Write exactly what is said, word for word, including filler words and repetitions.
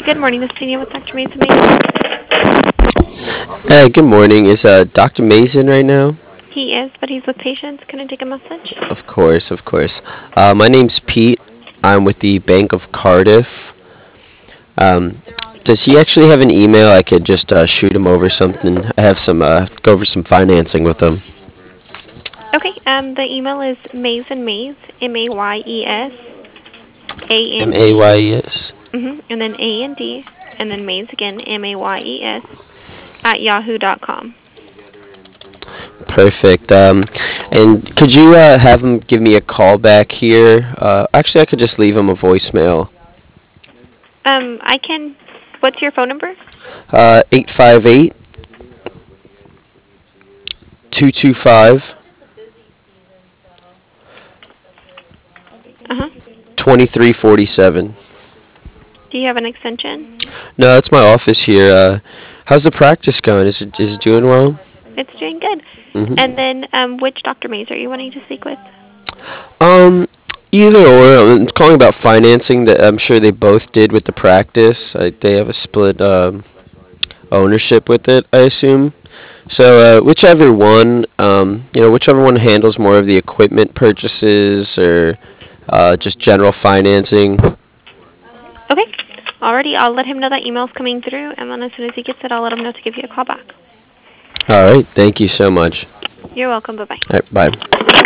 Good morning, this is Danielle with Doctor Mason. Mason. Hey, good morning. Is uh, Doctor Mason right now? He is, but he's with patients. Can I take a message? Of course, of course. Uh, my name's Pete. I'm with the Bank of Cardiff. Um, does he actually have an email? I could just uh, shoot him over something. I have some uh, go over some financing with him. Okay, um, the email is Mays and Mays, M A Y E S, A M N A Y D, E S. mm-hmm, and then A N D, and then Mays again, M A Y E S, at yahoo dot com. Perfect. Um, and could you uh, have him give me a call back here? Uh, actually, I could just leave him a voicemail. Um, I can, what's your phone number? Uh, eight five eight, two two five, Uh-huh. two three four seven. Do you have an extension? No, that's my office here. Uh, how's the practice going? Is it is it doing well? It's doing good. hmm And then, um, which Doctor Mays are you wanting to speak with? Um, either or. I'm calling about financing that I'm sure they both did with the practice. I, they have a split um, ownership with it, I assume. So uh, whichever one, um, you know, whichever one handles more of the equipment purchases or uh, just general financing. Okay. Alrighty, I'll let him know that email's coming through, and then as soon as he gets it, I'll let him know to give you a call back. All right. Thank you so much. You're welcome. Bye-bye. All right. Bye.